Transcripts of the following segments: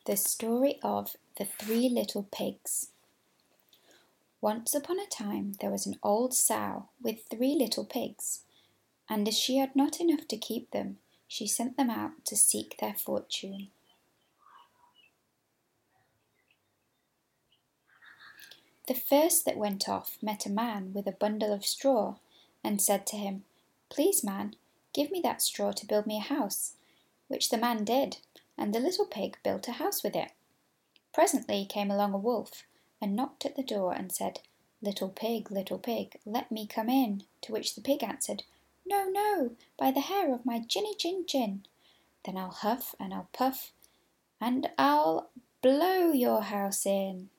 The story of the three little pigs. Once upon a time there was an old sow with three little pigs, and as she had not enough to keep them, she sent them out to seek their fortune. The first that went off met a man with a bundle of straw, and said to him, "Please, man, give me that straw to build me a house," which the man did, and the little pig built a house with it. Presently came along a wolf, and knocked at the door and said, little pig, let me come in," to which the pig answered, "No, no, by the hair of my jinny jin jin." "Then I'll huff and I'll puff, and I'll blow your house in,"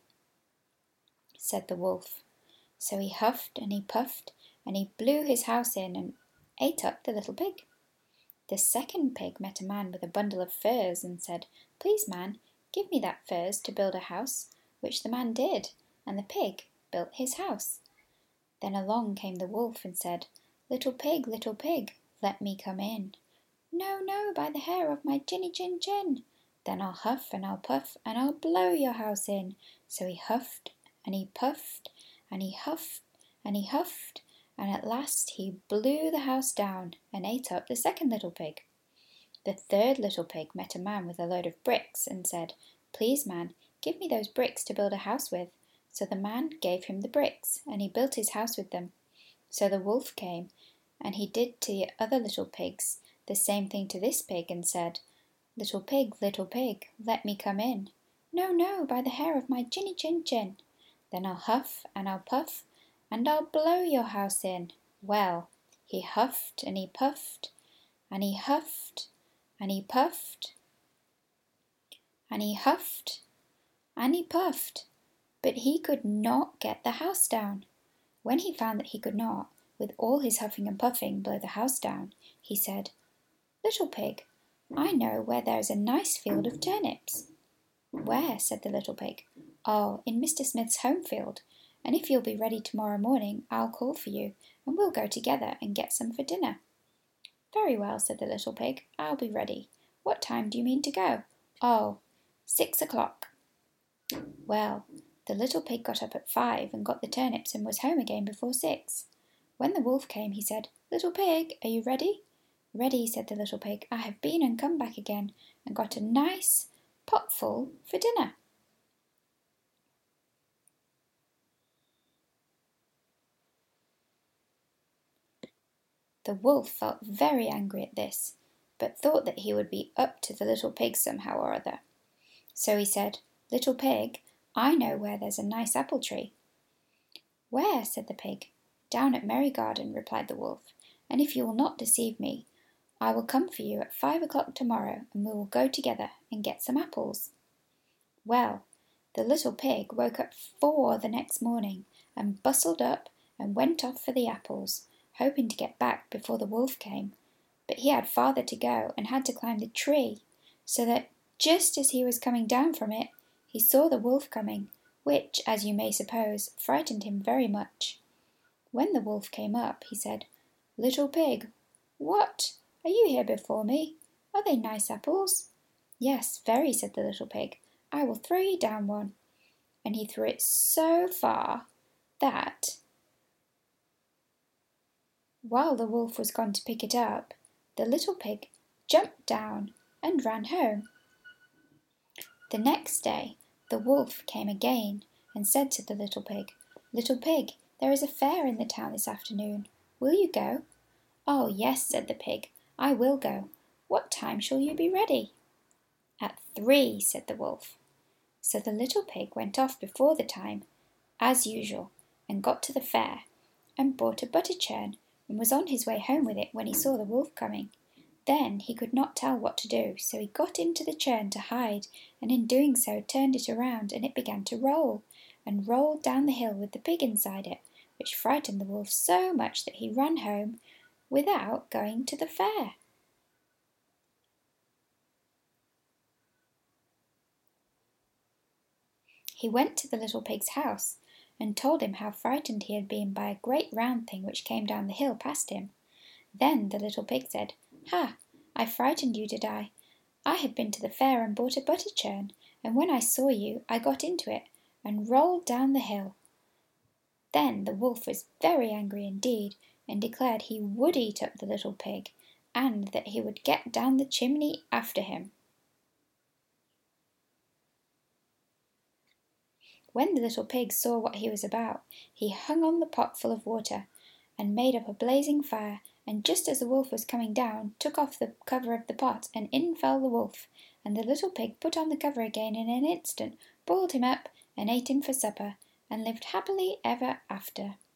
said the wolf. So he huffed and he puffed, and he blew his house in and ate up the little pig. The second pig met a man with a bundle of furze, and said, "Please, man, give me that furze to build a house," which the man did, and the pig built his house. Then along came the wolf and said, little pig, let me come in." "No, no, by the hair of my jinny jin jin." "Then I'll huff and I'll puff, and I'll blow your house in." So he huffed and he puffed and he huffed and he huffed, and at last he blew the house down and ate up the second little pig. The third little pig met a man with a load of bricks, and said, "Please, man, give me those bricks to build a house with." So the man gave him the bricks, and he built his house with them. So the wolf came, and he did to the other little pigs the same thing to this pig, and said, little pig, let me come in." "No, no, by the hair of my jinny jin jin." "Then I'll huff and I'll puff, and I'll blow your house in." Well, he huffed and he puffed, and he huffed and he puffed, and he huffed and he puffed, but he could not get the house down. When he found that he could not, with all his huffing and puffing, blow the house down, he said, "Little pig, I know where there is a nice field of turnips." "Where?" said the little pig. "Oh, in Mr. Smith's home field, and if you'll be ready tomorrow morning, I'll call for you, and we'll go together and get some for dinner." "Very well," said the little pig, "I'll be ready. What time do you mean to go?" "Oh, 6 o'clock." Well, the little pig got up at 5 and got the turnips and was home again before 6. When the wolf came, he said, "Little pig, are you ready?" "Ready," said the little pig. "I have been and come back again and got a nice potful for dinner." The wolf felt very angry at this, but thought that he would be up to the little pig somehow or other. So he said, "Little pig, I know where there's a nice apple tree." "Where?" said the pig. "Down at Merry Garden," replied the wolf, "and if you will not deceive me, I will come for you at 5 o'clock tomorrow, and we will go together and get some apples." Well, the little pig woke up 4 the next morning, and bustled up and went off for the apples, hoping to get back before the wolf came, but he had farther to go and had to climb the tree, so that just as he was coming down from it, he saw the wolf coming, which, as you may suppose, frightened him very much. When the wolf came up, he said, "Little pig, what? Are you here before me? Are they nice apples?" "Yes, very," said the little pig. "I will throw you down one." And he threw it so far that, while the wolf was gone to pick it up, the little pig jumped down and ran home. The next day the wolf came again and said to the little pig, "Little pig, there is a fair in the town this afternoon. Will you go?" "Oh, yes," said the pig, "I will go. What time shall you be ready?" "At 3," said the wolf. So the little pig went off before the time, as usual, and got to the fair, and bought a butter churn, and was on his way home with it when he saw the wolf coming. Then he could not tell what to do, so he got into the churn to hide, and in doing so turned it around, and it began to roll, and rolled down the hill with the pig inside it, which frightened the wolf so much that he ran home without going to the fair. He went to the little pig's house and told him how frightened he had been by a great round thing which came down the hill past him. Then the little pig said, "Ha! I frightened you, did I? I had been to the fair and bought a butter churn, and when I saw you I got into it and rolled down the hill." Then the wolf was very angry indeed, and declared he would eat up the little pig, and that he would get down the chimney after him. When the little pig saw what he was about, he hung on the pot full of water, and made up a blazing fire, and just as the wolf was coming down, took off the cover of the pot, and in fell the wolf, and the little pig put on the cover again in an instant, boiled him up, and ate him for supper, and lived happily ever after.